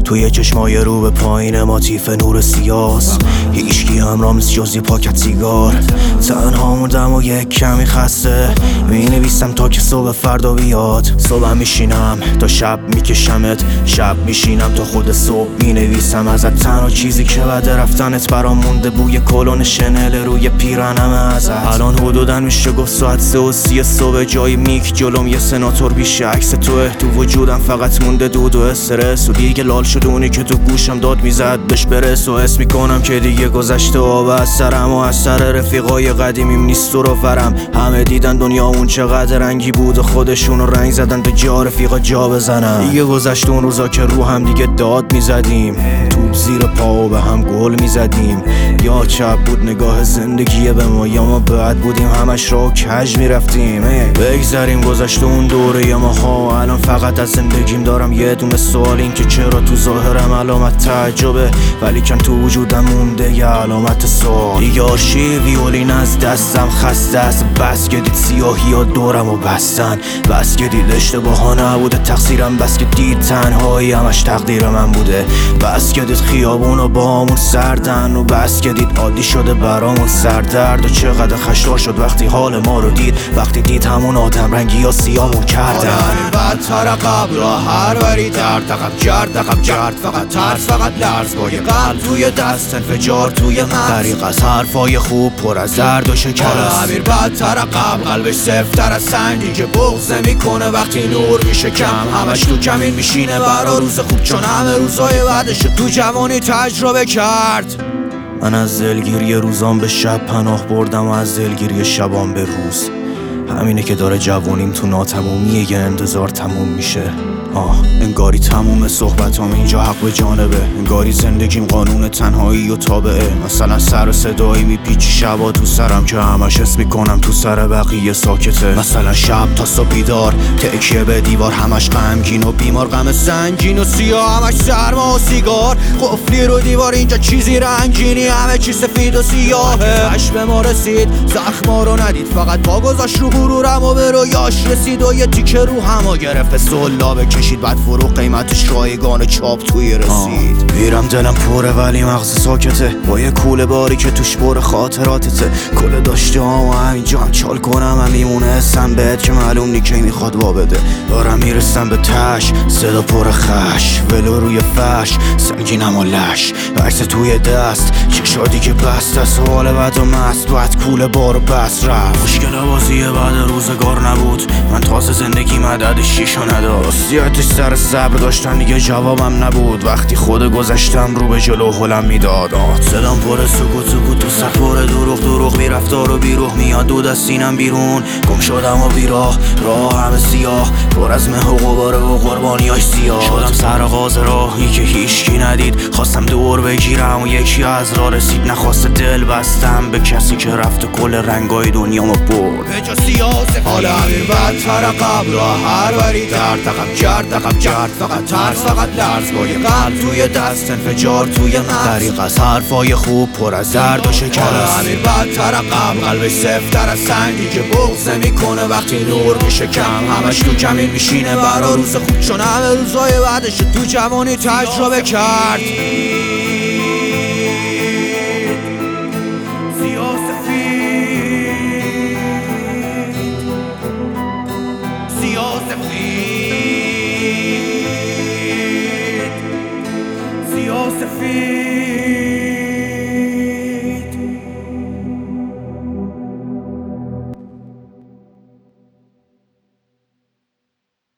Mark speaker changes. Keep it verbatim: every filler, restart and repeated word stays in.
Speaker 1: توی چشمای رو به پایین ماتیف نور سیاس، هیچکی همراه نیست جز یه پاکت سیگار. تنها موندم و یک کمی خسته، می نویسم تا که صبح فردا بیاد. صبح میشینم تا شب میکشمت، شب میشینم تا خود صبح می نویسم ازت. تنها چیزی که بعد رفتنت برام مونده بوی کلون شنل روی پیرنم ازت. الان حدوداً میشه گفت ساعت سه و سی صبح، جای میک جلوم یه سناتور بیشه عکس توه. تو وجودم فقط مونده دود و استرس، و دیگه لال شد اونی که تو گوشم داد میزد بهش برس. و حس میکنم که دیگه گذشته آب از سرم، و از سر رفیقای قدیمیم نیست و رفرم. همه دیدن دنیا اون چقدر رنگی بود و خودشونو رنگ زدن تا جا رفیقا جا بزنن. دیگه گذشته اون روزا که رو هم دیگه داد میزدیم، توپ زیر پا و به هم گل میزدیم. یا چپ بود نگاه زندگی به ما، یا ما بعد بودیم همش را کج میرفتیم. بگذاریم گذشته اون دوره یا ماها، الان فقط از زندگیم دارم یه دونه سوال، این که چرا تو ظاهرم علامت تعجبه ولی کن تو وجودم مونده یه علامت سوال. دیگه آرشی ویولین از دستم خسته است، بس که دید سیاهی ها دورم و بستن، بس که دید اشتباه ها نبوده تقصیرم، بس که دید تنهایی همش تقدیر من بوده، بس که دید خیابون و با همون سردن، و بس که دید عادی شده برامون سردرد. و چقدر خشدار شد وقتی حال ما رو دید، وقتی دید همون آدم رنگی ها سیامون کردن.
Speaker 2: بدتر قبل را هر وری درد عقب جرد عقب جرد، فقط ترس فقط لرز، با یه قلب توی دست انفجار توی مغز.
Speaker 1: طریق از حرفای خوب پر از درد و شکست.
Speaker 2: امیر بدتر قبل قلبش سفتر از سنگی که بغض نمیکنه وقتی نور میشه کم، همش تو کمین میشینه برا روز خوب، چون همه روزای بعدش تو جوانی تجربه کرد.
Speaker 1: من از دلگیری روزام به شب پناه بردم و از دلگیری شبام به روز. همینه که داره جوونیم تو ناتمومیه، یه انتظار تموم میشه. آه انگاری تموم صحبتام اینجا حق به جانبه، انگاری زندگیم قانون تنهایی و تابعه. مثلا سر صدایی میپیچی شبا تو سرم که همش حس میکنم تو سر بقیه ساکته. مثلا شب تا صبح بیدار تکیه به دیوار، همش غمگین و بیمار، غم سنگین و سیاه، همش سرما و سیگار، قفلی رو دیوار، اینجا چیزی رنگینی همه چی سفید و سیاهه. عشق به ما رسید زخما رو ندید، فقط پا گذاشت رو غرورم و به رویاش رسید، و یه تیکه رو همو گرفت سلابه کشید، بعد فرو قیمتش رایگان چاپ توی رسید. میرم دلم پره ولی مغز ساکته، با یه کوله باری که توش پر خاطراتته. کل داشته ها و همینجا هم چال کنم هم میمونه حسم بهت که معلوم نی کی میخواد وا بده. دارم میرسم به تش، صدا پر خش، ولو روی فرش سنگینم و لش، عکس توی دست چشادی که بست از حال بد و مست، باید کوله بارو بست رفت. مشکل بازی بعد روزگار نبود، من تازه زندگی مدد شیشو نداشت، زیادش سر صبر داشتن دیگه جوابم نبود، وقتی خود گذشتم رو به جلو هلم میداد. صدام پر سکوت سکوت تو سر پر دروغ دروغ، میرفتار و بیروح میاد دود از سینم بیرون. گم شدم و بیراه راه همه سیاه، پر از مه و غباره و قربانیاش سیاه. شدم سر آغاز راهی که هیچکی ندید، خواستم دور بگیرم و یکی از راه رسید، نخواست دل بستم به کسی که رفت و کل رنگای دنیامو برد.
Speaker 2: به جا سیاه حالا امیر بدتر قبل را هر وری درد عقب جرد عقب جرد، فقط ترس فقط لرز، با یه قلب توی دست انفجار توی مغز.
Speaker 1: طریق از حرفای خوب پر از درد و شکست.
Speaker 2: امیر بدتر قبل قلبش سفتر از سنگی که بغض نمیکنه وقتی نور میشه کم، همش تو کمین میشینه برا روز خوب، چون همه روزای بعدش تو جوانی تجربه کرد.